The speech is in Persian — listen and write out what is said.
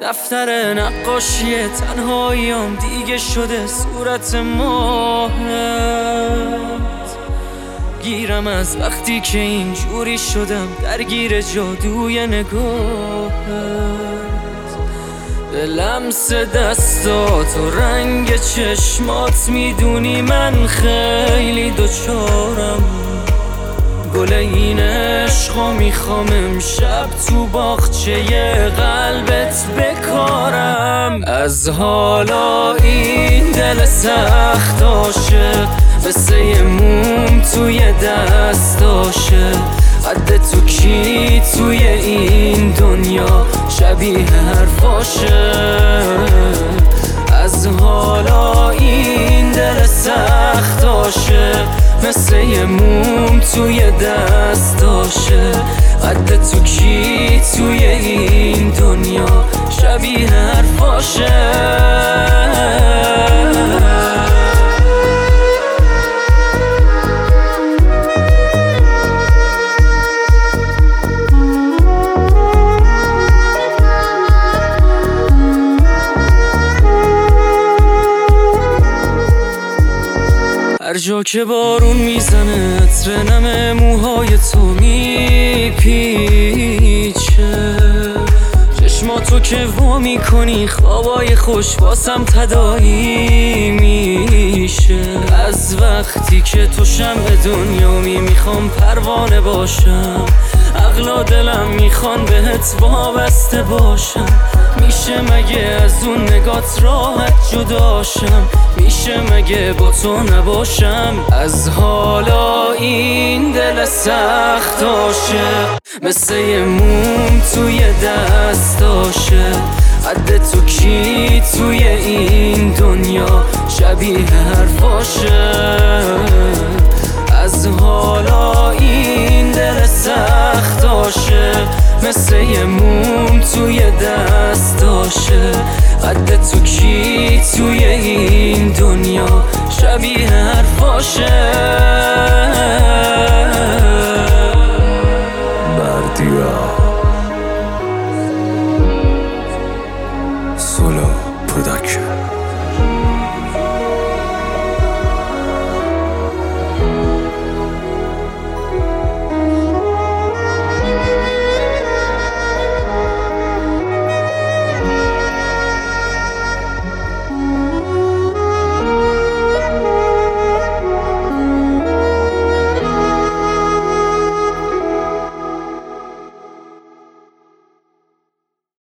دفتر نقاشی تنهاییام دیگه شده صورت ماهت. گیرم از وقتی که اینجوری شدم درگیر جادوی نگاهت. به لمس دستات و رنگ چشمات میدونی من خیلی دوچارم. گل این عشقا میخوام امشب تو باغچه قلبت بکارم. از حالا این دل سخت عاشق مثل یه موم توی دستاشه. قد تو کی توی این دنیا شبیه حرفاشه. از حالا این دل سخت عاشق مثل یه موم توی دستاشه. قد تو کی توی این دنیا شبیه حرفاشه. هر جا که بارون میزنه عطر نم موهای تو میپیچه. چشماتو که وا میکنی خوابای خوش واسم تداعی میشه. از وقتی که تو شمع دنیامی میخوام پروانه باشم. عقل و دلم میخوان بهت وابسته باشم. میشه مگه از اون نگات راحت جداشم؟ میشه مگه با تو نباشم؟ از حالا این دل سخت عاشق مثل یه موم توی دستاشه. قد تو کی توی این دنیا شبیه حرفاشه. از حالا این دل سخت عاشق مثل یه موم توی دستاشه. قد تو کی توی این دنیا شبیه حرفاشه.